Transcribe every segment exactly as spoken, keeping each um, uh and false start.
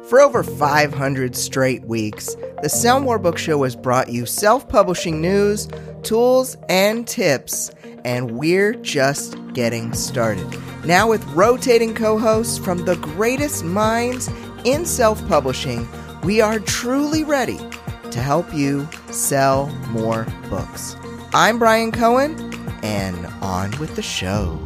For over five hundred straight weeks, the Sell More Book Show has brought you self-publishing news, tools, and tips, and we're just getting started. Now with rotating co-hosts from the greatest minds in self-publishing, we are truly ready to help you sell more books. I'm Brian Cohen, and on with the show.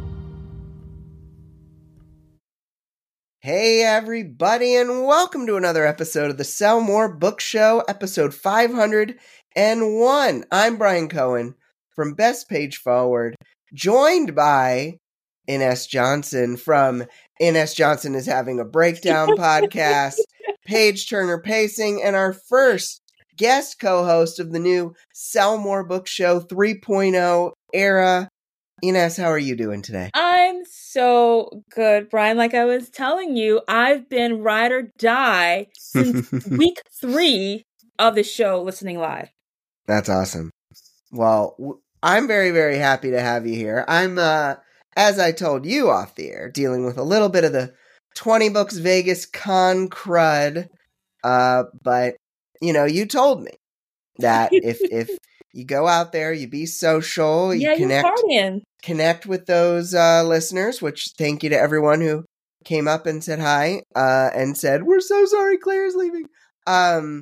Hey everybody, and welcome to another episode of the Sell More Book Show, episode five hundred one. I'm Brian Cohen from Best Page Forward, joined by Ines Johnson from Ines Johnson is Having a Breakdown podcast, Page Turner Pacing, and our first guest co-host of the new Sell More Book Show three point oh era. Ines, how are you doing today? I'm so good, Brian. Like I was telling you, I've been ride or die since week three of the show, listening live. That's awesome. Well, w- I'm very, very happy to have you here. I'm, uh, as I told you off the air, dealing with a little bit of the twenty Books Vegas con crud. Uh, but, you know, you told me that if if you go out there, you be social, you yeah, connect, you're partying. connect with those uh, listeners, which thank you to everyone who came up and said hi uh, and said, we're so sorry Claire's leaving. Um,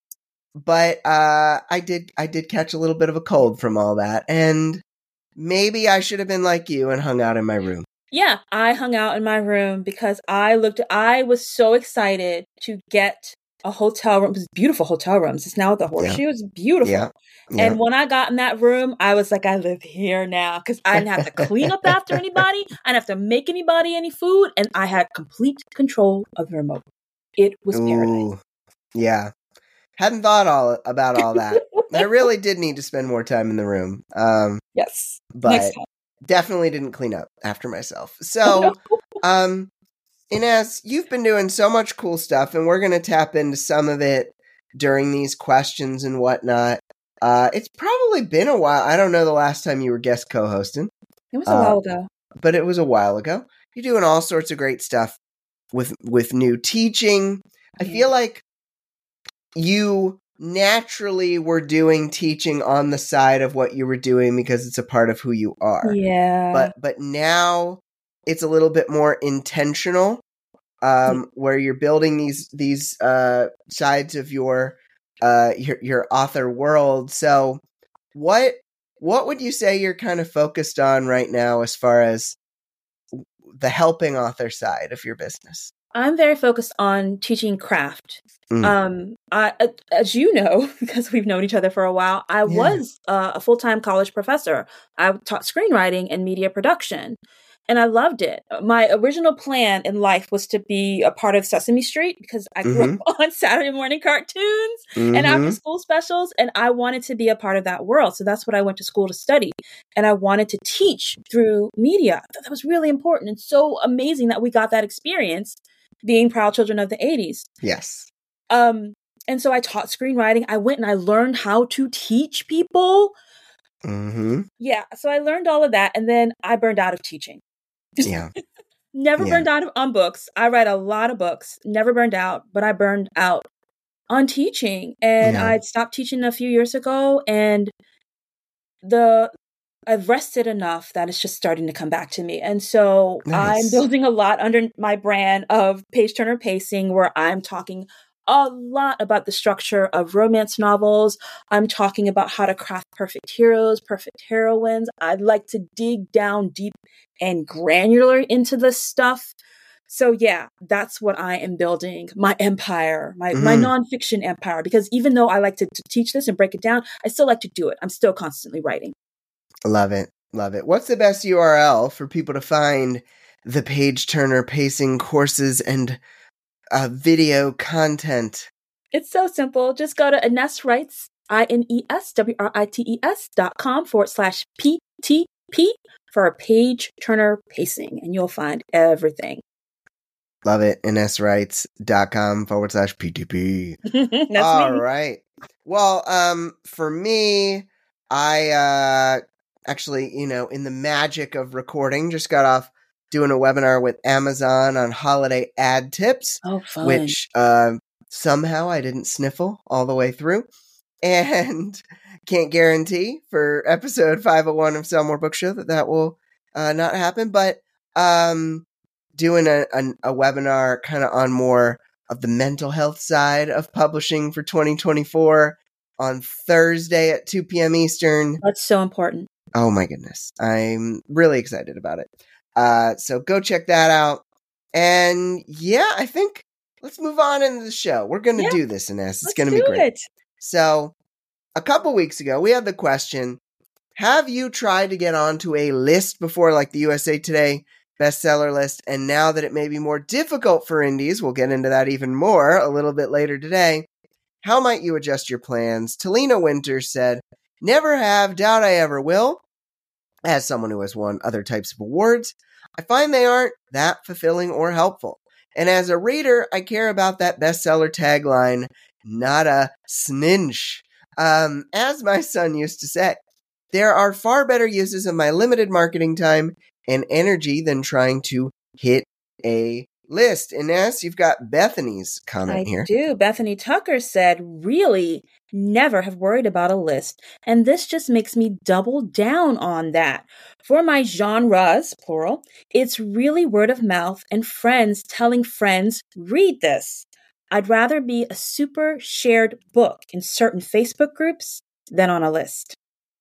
but uh, I did I did catch a little bit of a cold from all that, and maybe I should have been like you and hung out in my room. Yeah, I hung out in my room because I looked, I was so excited to get a hotel room. It was beautiful hotel rooms. It's now at the Horseshoe. Yeah. It's beautiful. Yeah. Yeah. And when I got in that room, I was like, I live here now, because I didn't have to clean up after anybody. I didn't have to make anybody any food. And I had complete control of the remote. It was Ooh, paradise. Yeah. Hadn't thought all about all that. I really did need to spend more time in the room. Um, yes. But definitely didn't clean up after myself. So, um, Ines, you've been doing so much cool stuff, and we're going to tap into some of it during these questions and whatnot. Uh, it's probably been a while. I don't know the last time you were guest co-hosting. It was a uh, while ago. But it was a while ago. You're doing all sorts of great stuff with with new teaching. I feel like you naturally were doing teaching on the side of what you were doing because it's a part of who you are. Yeah. But but now it's a little bit more intentional, um, where you're building these these uh, sides of your uh, your your author world. So, what what would you say you're kind of focused on right now as far as the helping author side of your business? I'm very focused on teaching craft. Mm. Um, I, as you know, because we've known each other for a while, I yeah. was uh, a full-time college professor. I taught screenwriting and media production. And I loved it. My original plan in life was to be a part of Sesame Street because I grew mm-hmm. up on Saturday morning cartoons mm-hmm. and after school specials. And I wanted to be a part of that world. So that's what I went to school to study. And I wanted to teach through media. I thought that was really important and so amazing that we got that experience being proud children of the eighties. Yes. Um, and so I taught screenwriting. I went and I learned how to teach people. Mm-hmm. Yeah. So I learned all of that. And then I burned out of teaching. Yeah. Never yeah. burned out on books. I read a lot of books, never burned out, but I burned out on teaching. And yeah. I'd stopped teaching a few years ago, and the I've rested enough that it's just starting to come back to me. And so nice. I'm building a lot under my brand of Page Turner Pacing, where I'm talking a lot about the structure of romance novels. I'm talking about how to craft perfect heroes, perfect heroines. I'd like to dig down deep and granular into this stuff. So yeah, that's what I am building, my empire, my, mm. my nonfiction empire, because even though I like to, to teach this and break it down, I still like to do it. I'm still constantly writing. Love it. Love it. What's the best U R L for people to find the Page Turner Pacing courses and Uh, video content? It's so simple. Just go to Ines Writes, I N E S W R I T E S dot com forward slash P T P for a Page Turner Pacing, and you'll find everything. Love it. Ines Writes dot com forward slash P T P. All me. Right. Well, um, for me, I uh, actually, you know, in the magic of recording, just got off doing a webinar with Amazon on holiday ad tips, oh, fun. which uh, somehow I didn't sniffle all the way through. And can't guarantee for episode five oh one of Sell More Book Show that that will uh, not happen. But um, doing a, a, a webinar kind of on more of the mental health side of publishing for twenty twenty-four on Thursday at two p.m. Eastern. That's so important. Oh my goodness. I'm really excited about it. Uh, so go check that out. And yeah, I think let's move on into the show. We're going to yeah. do this, Ines. It's going to be great. It. So a couple weeks ago, we had the question, have you tried to get onto a list before, like the U S A Today bestseller list? And now that it may be more difficult for indies, we'll get into that even more a little bit later today. How might you adjust your plans? Talina Winters said, never have, doubt I ever will. As someone who has won other types of awards, I find they aren't that fulfilling or helpful. And as a reader, I care about that bestseller tagline, not a snitch. Um, as my son used to say, there are far better uses of my limited marketing time and energy than trying to hit a list. Ines, you've got Bethany's comment I here. I do. Bethany Tucker said, really never have worried about a list. And this just makes me double down on that. For my genres, plural, it's really word of mouth and friends telling friends, read this. I'd rather be a super shared book in certain Facebook groups than on a list.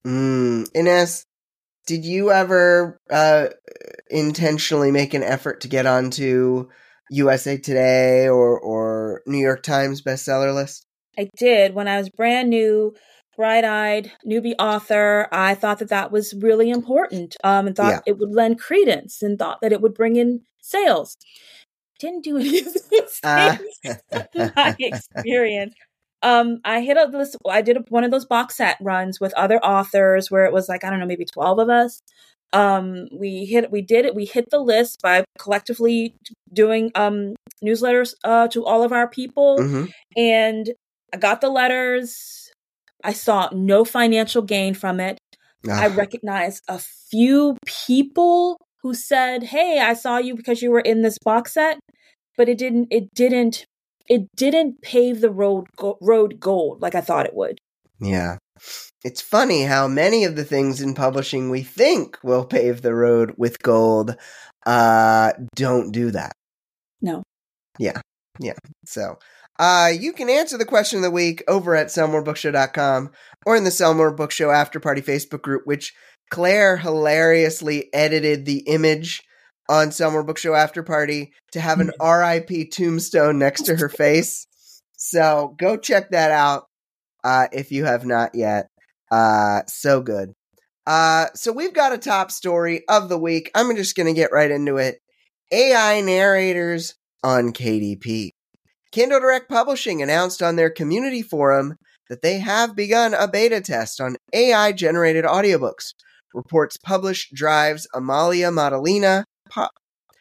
Mm, Ines, did you ever uh, intentionally make an effort to get onto U S A Today or, or New York Times bestseller list? I did. When I was brand new, bright-eyed, newbie author, I thought that that was really important um, and thought yeah. it would lend credence and thought that it would bring in sales. Didn't do any of those things uh. in my experience. Um, I hit a this. I did a, one of those box set runs with other authors where it was like, I don't know, maybe twelve of us. Um, we hit, we did it. We hit the list by collectively doing um, newsletters uh, to all of our people. Mm-hmm. And I got the letters. I saw no financial gain from it. Ah. I recognized a few people who said, hey, I saw you because you were in this box set, but it didn't, it didn't, it didn't pave the road, go- road gold like I thought it would. Yeah. It's funny how many of the things in publishing we think will pave the road with gold uh, don't do that. No. Yeah. Yeah. So uh, you can answer the question of the week over at sell more book show dot com or in the Sell More Book Show After Party Facebook group, which Claire hilariously edited the image on Sell More Book Show After Party to have an R I P tombstone next to her face. So go check that out uh, if you have not yet. Uh, so good. Uh, so we've got a top story of the week. I'm just going to get right into it. A I narrators on K D P. Kindle Direct Publishing announced on their community forum that they have begun a beta test on A I-generated audiobooks, reports Publish Drive's Amalia Madalena Pop.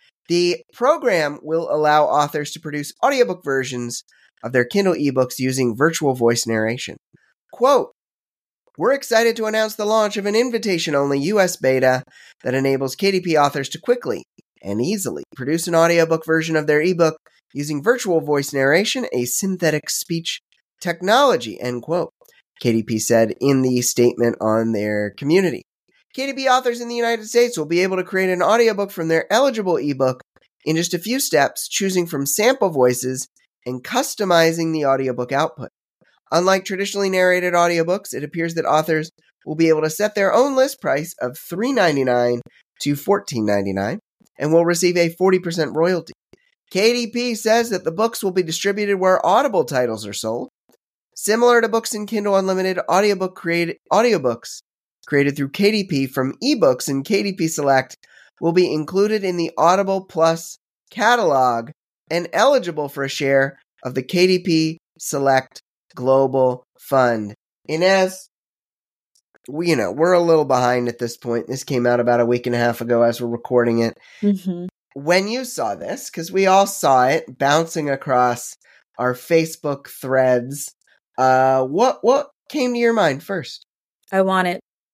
The program will allow authors to produce audiobook versions of their Kindle ebooks using virtual voice narration. Quote, we're excited to announce the launch of an invitation-only U S beta that enables K D P authors to quickly and easily produce an audiobook version of their ebook using virtual voice narration, a synthetic speech technology, end quote, K D P said in the statement on their community. K D P authors in the United States will be able to create an audiobook from their eligible ebook in just a few steps, choosing from sample voices and customizing the audiobook output. Unlike traditionally narrated audiobooks, it appears that authors will be able to set their own list price of three dollars and ninety-nine cents to fourteen dollars and ninety-nine cents and will receive a forty percent royalty. K D P says that the books will be distributed where Audible titles are sold. Similar to Books and Kindle Unlimited, audiobook created, audiobooks created through K D P from ebooks and K D P Select will be included in the Audible Plus catalog and eligible for a share of the K D P Select Global Fund. Ines, we, you know, we're a little behind at this point. This came out about a week and a half ago as we're recording it. Mm-hmm. When you saw this, because we all saw it bouncing across our Facebook threads, uh, what what came to your mind first? I want it.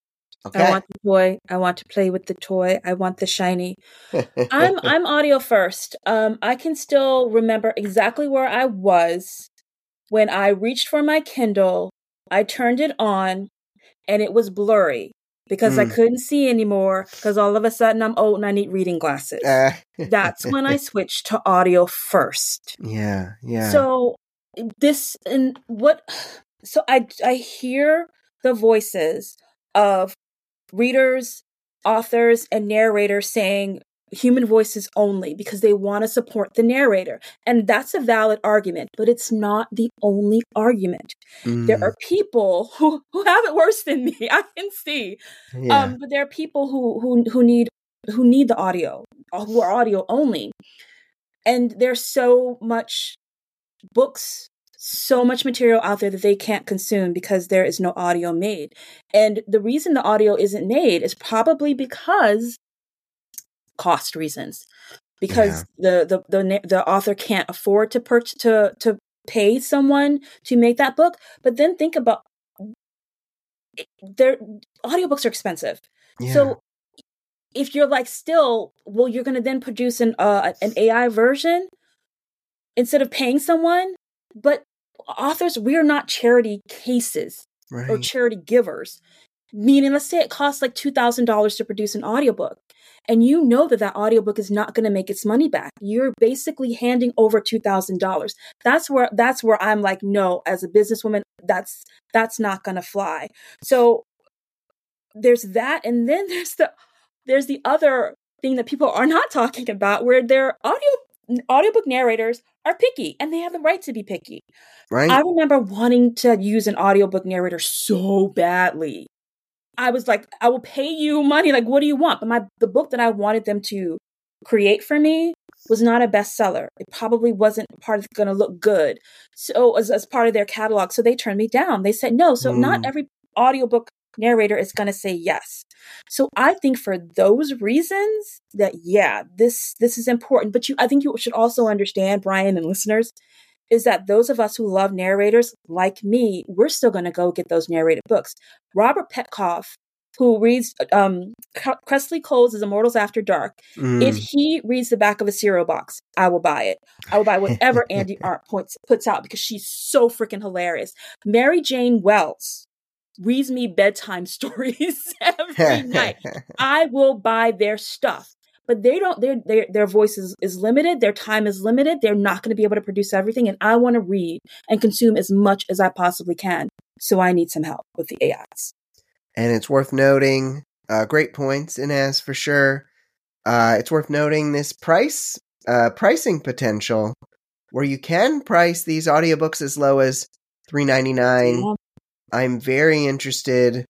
Okay. I want the toy. I want to play with the toy. I want the shiny. I'm I'm audio first. Um, I can still remember exactly where I was when I reached for my Kindle. I turned it on, and it was blurry because mm. I couldn't see anymore. Because all of a sudden I'm old and I need reading glasses. Uh. That's when I switched to audio first. Yeah, yeah. So this and what? So I I hear the voices of readers, authors, and narrators saying human voices only because they want to support the narrator. And that's a valid argument, but it's not the only argument. Mm. There are people who, who have it worse than me. I can see. Yeah. Um, but there are people who, who, who need, who need the audio, who are audio only. And there's so much books, so much material out there that they can't consume because there is no audio made. And the reason the audio isn't made is probably because cost reasons, because yeah. the, the the the author can't afford to purchase to to pay someone to make that book. But then think about their audiobooks are expensive. Yeah. So if you're like still, well, you're going to then produce an uh, an A I version instead of paying someone. But authors, we are not charity cases right. or charity givers. Meaning, let's say it costs like two thousand dollars to produce an audiobook. And you know that that audiobook is not going to make its money back. You're basically handing over two thousand dollars. That's where that's where I'm like, no, as a businesswoman, that's that's not going to fly. So there's that, and then there's the there's the other thing that people are not talking about, where their audio audiobook narrators are picky, and they have the right to be picky. Right. I remember wanting to use an audiobook narrator so badly. I was like, I will pay you money. Like, what do you want? But my the book that I wanted them to create for me was not a bestseller. It probably wasn't part of going to look good. So as, as part of their catalog. So they turned me down. They said no. So mm. not every audiobook narrator is going to say yes. So I think for those reasons that, yeah, this this is important. But you, I think you should also understand, Brian and listeners, is that those of us who love narrators, like me, we're still going to go get those narrated books. Robert Petkoff, who reads um, Kresley Cole's Immortals After Dark, mm. if he reads the back of a cereal box, I will buy it. I will buy whatever Andy Arndt points, puts out because she's so freaking hilarious. Mary Jane Wells reads me bedtime stories every night. I will buy their stuff. But they don't, their, their, their voice is, is limited. Their time is limited. They're not going to be able to produce everything. And I want to read and consume as much as I possibly can. So I need some help with the A Is. And it's worth noting, uh, great points, Inez, for sure. Uh, it's worth noting this price, uh, pricing potential where you can price these audiobooks as low as three ninety-nine. Yeah. I'm very interested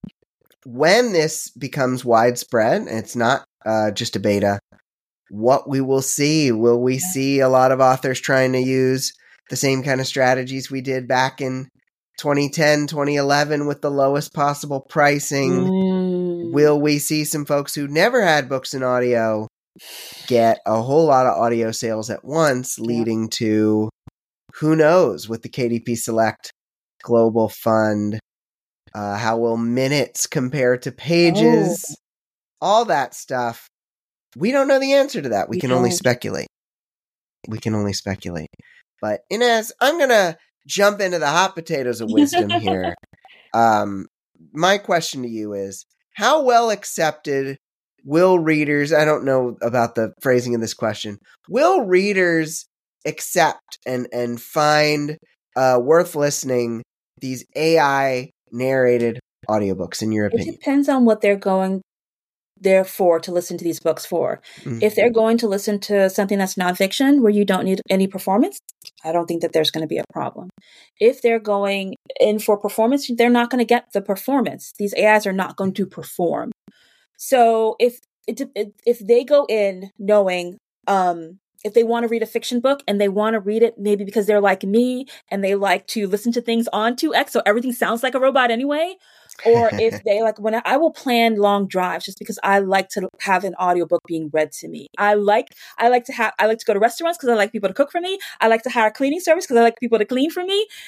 when this becomes widespread, and it's not uh, just a beta, what we will see. Will we yeah. see a lot of authors trying to use the same kind of strategies we did back in twenty ten, twenty eleven with the lowest possible pricing? Mm. Will we see some folks who never had books in audio get a whole lot of audio sales at once, leading yeah. to, who knows, with the K D P Select Global Fund? Uh, how will minutes compare to pages? Oh. All that stuff. We don't know the answer to that. We, we can don't. only speculate. We can only speculate. But Inez, I'm going to jump into the hot potatoes of wisdom here. Um, my question to you is, how well accepted will readers, I don't know about the phrasing of this question, will readers accept and, and find uh, worth listening these A I narrated audiobooks, in your opinion? It depends on what they're going there for, to listen to these books for. Mm-hmm. If they're going to listen to something that's nonfiction where you don't need any performance, I don't think that there's going to be a problem. If they're going in for performance, they're not going to get the performance. These A Is are not going to perform. So if if they go in knowing, um, if they want to read a fiction book and they want to read it maybe because they're like me and they like to listen to things on two X, so everything sounds like a robot anyway. Or if they like, when I, I will plan long drives just because I like to have an audiobook being read to me. I like, I like to have, I like to go to restaurants because I like people to cook for me. I like to hire a cleaning service because I like people to clean for me.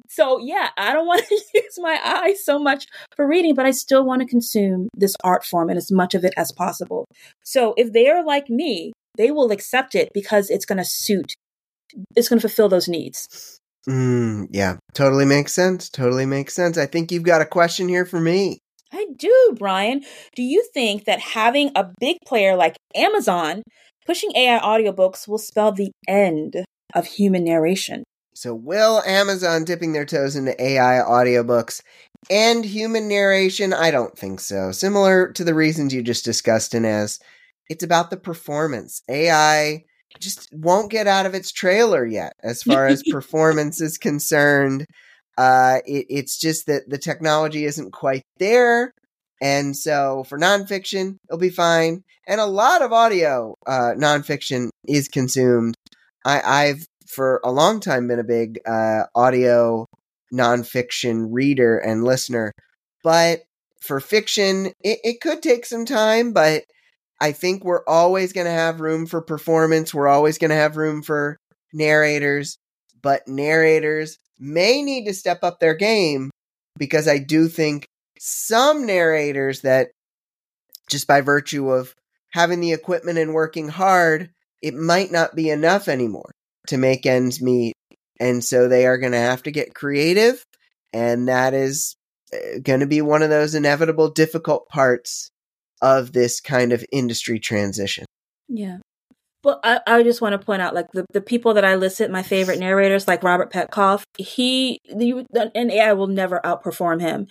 So yeah, I don't want to use my eyes so much for reading, but I still want to consume this art form and as much of it as possible. So if they are like me, they will accept it because it's going to suit, it's going to fulfill those needs. Mm, yeah, totally makes sense. Totally makes sense. I think you've got a question here for me. I do, Brian. Do you think that having a big player like Amazon pushing A I audiobooks will spell the end of human narration? So will Amazon dipping their toes into A I audiobooks and human narration? I don't think so. Similar to the reasons you just discussed, Inez, it's about the performance. A I just won't get out of its trailer yet as far as performance is concerned. Uh, it, it's just that the technology isn't quite there. And so for nonfiction, it'll be fine. And a lot of audio uh, nonfiction is consumed. I, I've for a long time been a big uh, audio nonfiction reader and listener. But for fiction, it, it could take some time, but I think we're always going to have room for performance. We're always going to have room for narrators, but narrators may need to step up their game because I do think some narrators that just by virtue of having the equipment and working hard, it might not be enough anymore to make ends meet. And so they are going to have to get creative. And that is going to be one of those inevitable difficult parts of this kind of industry transition. Yeah. Well, I, I just want to point out, like, the, the people that I listed, my favorite narrators, like Robert Petkoff, he, the, and A I will never outperform him.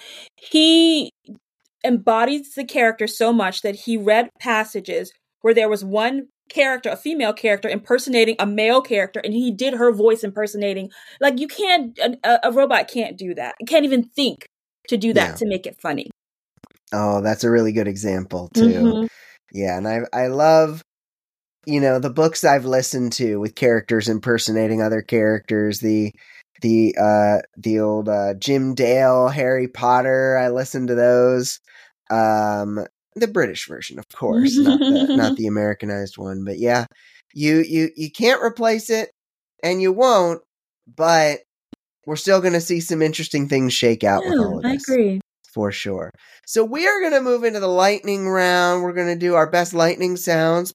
He embodies the character so much that he read passages where there was one character, a female character, impersonating a male character, and he did her voice impersonating. Like, you can't, a, a robot can't do that. It can't even think to do that, yeah, to make it funny. Oh, that's a really good example, too. Mm-hmm. Yeah, and I I love, you know, the books I've listened to with characters impersonating other characters, the the uh, the old uh, Jim Dale, Harry Potter, I listened to those. Um, the British version, of course, not the not the Americanized one. But yeah, you you you can't replace it, and you won't. But we're still going to see some interesting things shake out yeah, with all of this. I agree. For sure. So we are going to move into the lightning round. We're going to do our best lightning sounds.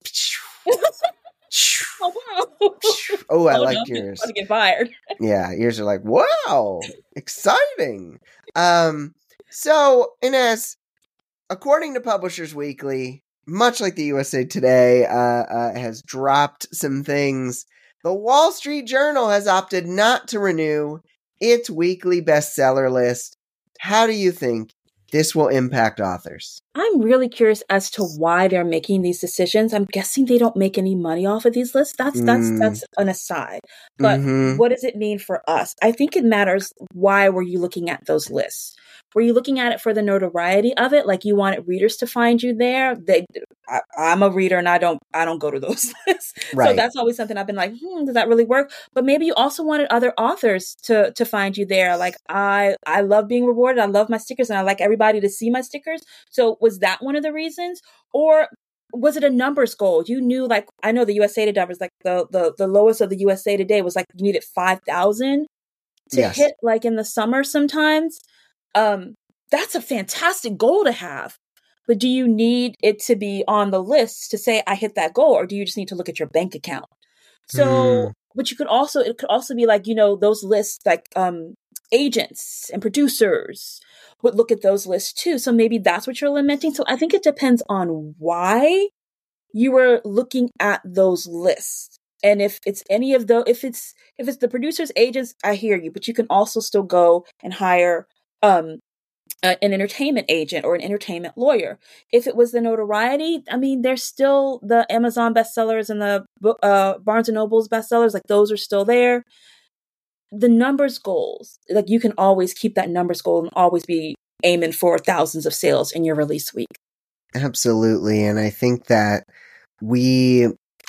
Oh, wow. Oh, I oh, liked no, yours. I'm about to get fired. Yeah, yours are like, wow, exciting. Um, so, Inez, according to Publishers Weekly, much like the U S A Today uh, uh, has dropped some things, the Wall Street Journal has opted not to renew its weekly bestseller list. How do you think this will impact authors? I'm really curious as to why they're making these decisions. I'm guessing they don't make any money off of these lists. That's that's mm. that's an aside. But mm-hmm. what does it mean for us? I think it matters. Why were you looking at those lists? Were you looking at it for the notoriety of it? Like you wanted readers to find you there? They, I, I'm a reader and I don't, I don't go to those lists. Right. So that's always something I've been like, hmm, does that really work? But maybe you also wanted other authors to, to find you there. Like I, I love being rewarded. I love my stickers and I like everybody to see my stickers. So was that one of the reasons? Or was it a numbers goal? You knew, like, I know the U S A Today was like the, the, the lowest of the U S A Today was like, you needed five thousand to yes. hit like in the summer sometimes. Um, that's a fantastic goal to have, but do you need it to be on the list to say I hit that goal, or do you just need to look at your bank account? So, mm. but you could also, it could also be like, you know, those lists, like um, agents and producers would look at those lists too. So maybe that's what you're lamenting. So I think it depends on why you were looking at those lists. And if it's any of the, if it's, if it's the producers, agents, I hear you, but you can also still go and hire um, uh, an entertainment agent or an entertainment lawyer. If it was the notoriety, I mean, there's still the Amazon bestsellers and the uh, Barnes and Noble's bestsellers, like those are still there. The numbers goals, like you can always keep that numbers goal and always be aiming for thousands of sales in your release week. Absolutely. And I think that we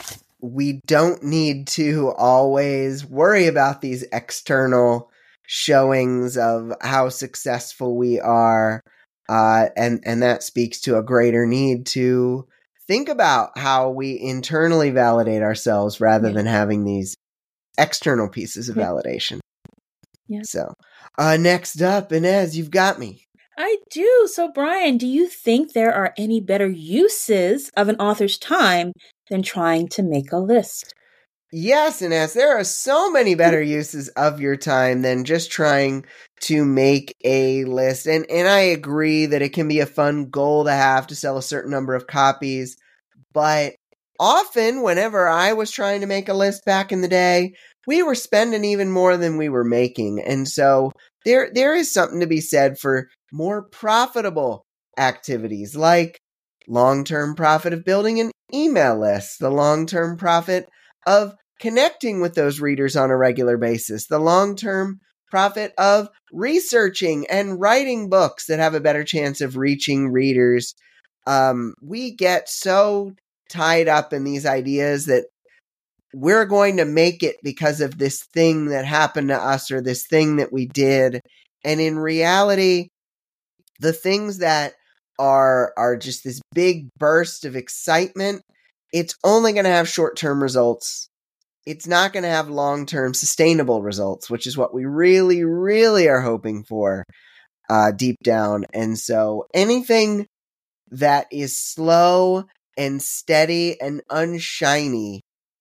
we don't need to always worry about these external showings of how successful we are. Uh, and, and that speaks to a greater need to think about how we internally validate ourselves rather yeah. than having these external pieces of validation. Yeah. So, uh, next up, Inez, you've got me. I do. So, Brian, do you think there are any better uses of an author's time than trying to make a list? Yes, Inez, there are so many better uses of your time than just trying to make a list. And and I agree that it can be a fun goal to have to sell a certain number of copies. But often, whenever I was trying to make a list back in the day, we were spending even more than we were making. And so there there is something to be said for more profitable activities like long-term profit of building an email list, the long-term profit of connecting with those readers on a regular basis, the long-term profit of researching and writing books that have a better chance of reaching readers. Um, we get so tied up in these ideas that we're going to make it because of this thing that happened to us or this thing that we did. And in reality, the things that are are just this big burst of excitement, it's only going to have short-term results. It's not going to have long-term sustainable results, which is what we really, really are hoping for uh, deep down. And so anything that is slow and steady and unshiny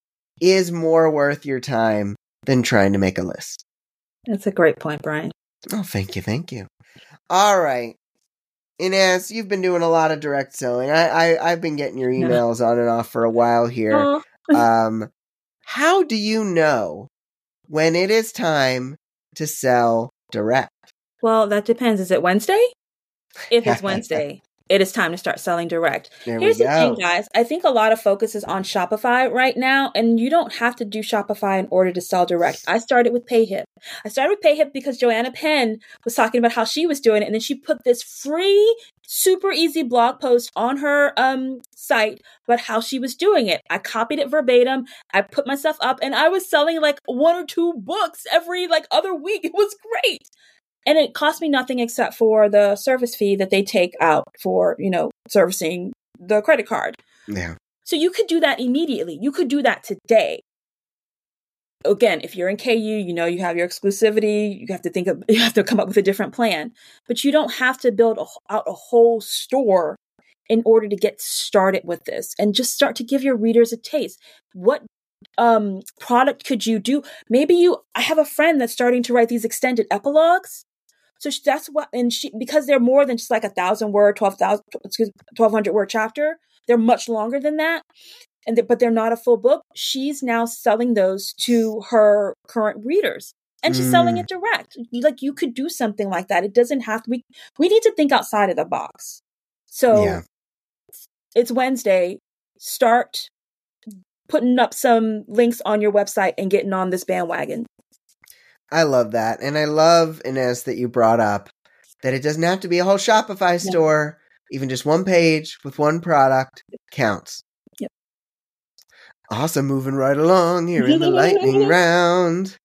is more worth your time than trying to make a list. That's a great point, Brian. Oh, thank you, thank you. All right. Inez, you've been doing a lot of direct selling. I, I, I've been getting your emails no. on and off for a while here. Oh. um, how do you know when it is time to sell direct? Well, that depends. Is it Wednesday? If it's Wednesday, it is time to start selling direct. There Here's we the go. thing, guys. I think a lot of focus is on Shopify right now, and you don't have to do Shopify in order to sell direct. I started with PayHip. I started with PayHip because Joanna Penn was talking about how she was doing it, and then she put this free, super easy blog post on her um site about how she was doing it. I copied it verbatim. I put myself up, and I was selling like one or two books every like other week. It was great. And it cost me nothing except for the service fee that they take out for, you know, servicing the credit card. Yeah. So you could do that immediately. You could do that today. Again, if you're in K U, you know, you have your exclusivity. You have to think of, you have to come up with a different plan. But you don't have to build a, out a whole store in order to get started with this and just start to give your readers a taste. What um, product could you do? Maybe you, I have a friend that's starting to write these extended epilogues. So that's what, and she, because they're more than just like a thousand word, twelve thousand, twelve hundred word chapter, they're much longer than that. And, they, but they're not a full book. She's now selling those to her current readers and she's mm. selling it direct. Like you could do something like that. It doesn't have to, we, we need to think outside of the box. So yeah. It's Wednesday. Start putting up some links on your website and getting on this bandwagon. I love that. And I love, Inez, that you brought up that it doesn't have to be a whole Shopify store. No. Even just one page with one product counts. Yep. Awesome. Moving right along here in the lightning round.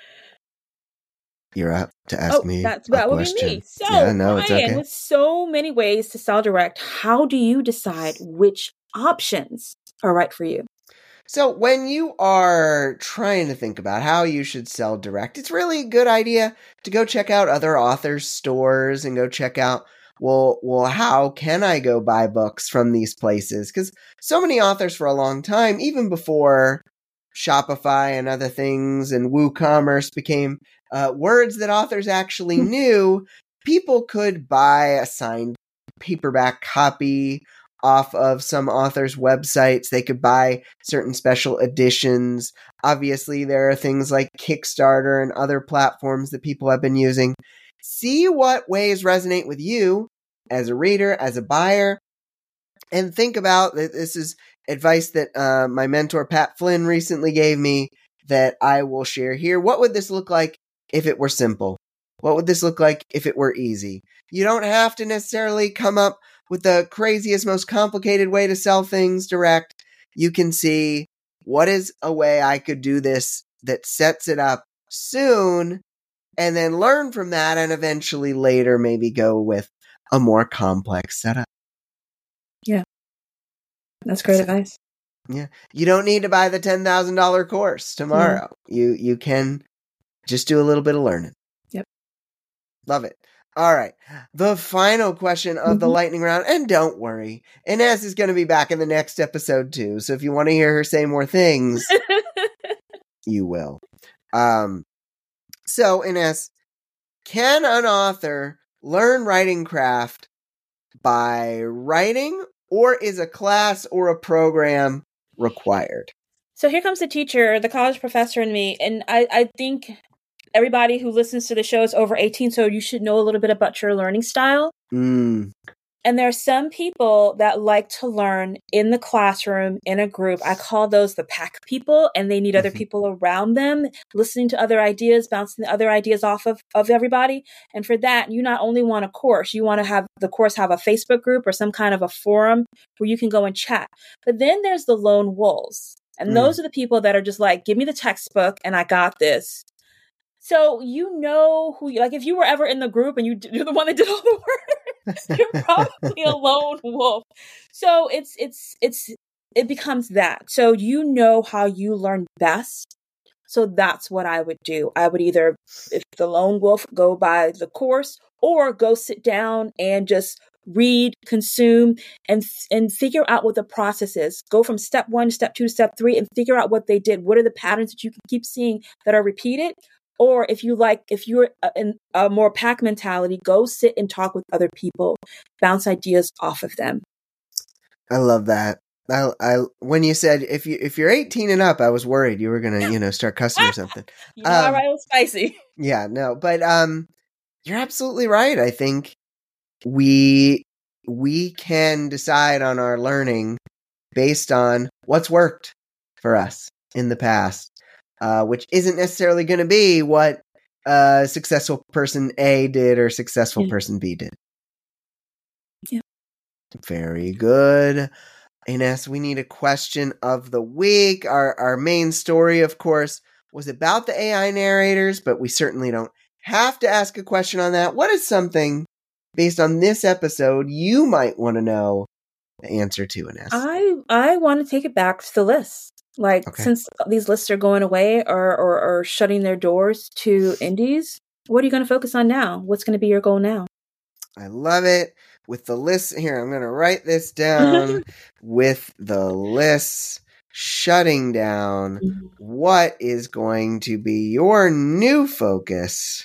You're up to ask oh, me that's a that question. Would be me. So, yeah, no, it's Brian, okay. with so many ways to sell direct, how do you decide which options are right for you? So when you are trying to think about how you should sell direct, it's really a good idea to go check out other authors' stores and go check out, well, well, how can I go buy books from these places? Because so many authors for a long time, even before Shopify and other things and WooCommerce became uh, words that authors actually knew, people could buy a signed paperback copy off of some authors' websites. They could buy certain special editions. Obviously, there are things like Kickstarter and other platforms that people have been using. See what ways resonate with you as a reader, as a buyer, and think about, this is advice that uh, my mentor Pat Flynn recently gave me that I will share here. What would this look like if it were simple? What would this look like if it were easy? You don't have to necessarily come up with the craziest, most complicated way to sell things direct. You can see, what is a way I could do this that sets it up soon, and then learn from that, and eventually later maybe go with a more complex setup. Yeah. That's great so, advice. Yeah. You don't need to buy the ten thousand dollars course tomorrow. No. You you can just do a little bit of learning. Love it. All right. The final question of the lightning round, and don't worry, Ines is going to be back in the next episode too. So if you want to hear her say more things, you will. Um, so Ines, can an author learn writing craft by writing, or is a class or a program required? So here comes the teacher, the college professor in me, and I, I think everybody who listens to the show is over eighteen, so you should know a little bit about your learning style. Mm. And there are some people that like to learn in the classroom, in a group. I call those the pack people, and they need mm-hmm. other people around them, listening to other ideas, bouncing the other ideas off of, of everybody. And for that, you not only want a course, you want to have the course have a Facebook group or some kind of a forum where you can go and chat. But then there's the lone wolves. And mm. those are the people that are just like, give me the textbook and I got this. So you know who, like, if you were ever in the group and you, you're the one that did all the work, you're probably a lone wolf. So it's, it's, it's, it becomes that. So you know how you learn best. So that's what I would do. I would either, if the lone wolf, go by the course or go sit down and just read, consume, and and figure out what the process is. Go from step one to step two to step three and figure out what they did. What are the patterns that you can keep seeing that are repeated? Or if you like, if you're in a more pack mentality, go sit and talk with other people, bounce ideas off of them. I love that. I, I when you said if you if you're eighteen and up, I was worried you were gonna you know start cussing or something. You know, um, all right, it was spicy. Yeah, no, but um, you're absolutely right. I think we we can decide on our learning based on what's worked for us in the past. Uh, which isn't necessarily going to be what uh, successful person A did or successful yeah. person B did. Yeah. Very good. Ines, we need a question of the week. Our our main story, of course, was about the A I narrators, but we certainly don't have to ask a question on that. What is something, based on this episode, you might want to know the answer to, Ines? I, I want to take it back to the list. Like, okay. Since these lists are going away or, or, or shutting their doors to indies, what are you going to focus on now? What's going to be your goal now? I love it. With the list here, I'm going to write this down. With the lists shutting down, mm-hmm. what is going to be your new focus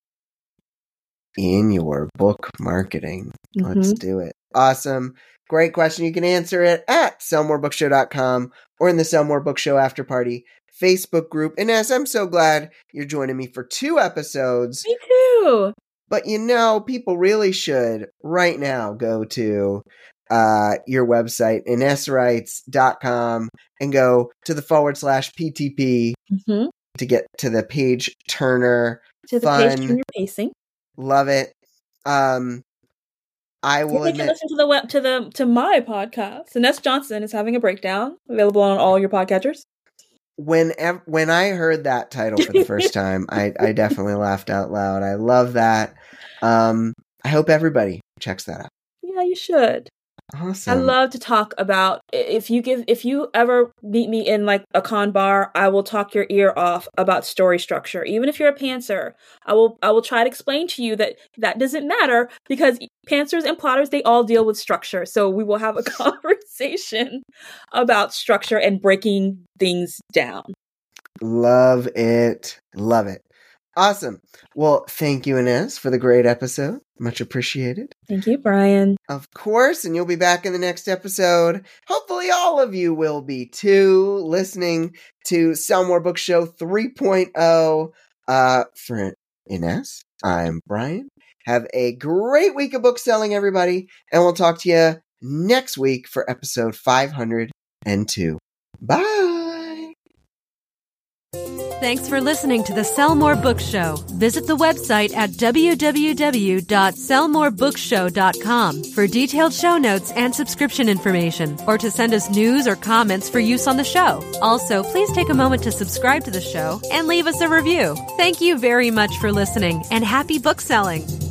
in your book marketing? Mm-hmm. Let's do it. Awesome. Great question. You can answer it at sell more book show dot com or in the Sell More Book Show After Party Facebook group. And Ines, I'm so glad you're joining me for two episodes. Me too. But you know, people really should right now go to uh, your website, ines writes dot com, and go to the forward slash P T P mm-hmm. to get to the page turner. To the fun. page turner pacing. Love it. Um, I will. You can listen to the web to the to my podcast. Ines Johnson is having a breakdown, available on all your podcatchers. When when I heard that title for the first time, I, I definitely laughed out loud. I love that. Um, I hope everybody checks that out. Yeah, you should. Awesome. I love to talk about, if you give, if you ever meet me in like a con bar, I will talk your ear off about story structure. Even if you're a pantser, I will, I will try to explain to you that that doesn't matter because pantsers and plotters, they all deal with structure. So we will have a conversation about structure and breaking things down. Love it. Love it. Awesome. Well, thank you, Ines, for the great episode. Much appreciated. Thank you, Brian. Of course, and you'll be back in the next episode. Hopefully all of you will be too, listening to Sell More Book Show three point oh. Uh, for Ines, I'm Brian. Have a great week of book selling, everybody, and we'll talk to you next week for episode five hundred two. Bye! Thanks for listening to the Sell More Book Show. Visit the website at w w w dot sell more book show dot com for detailed show notes and subscription information, or to send us news or comments for use on the show. Also, please take a moment to subscribe to the show and leave us a review. Thank you very much for listening, and happy book selling.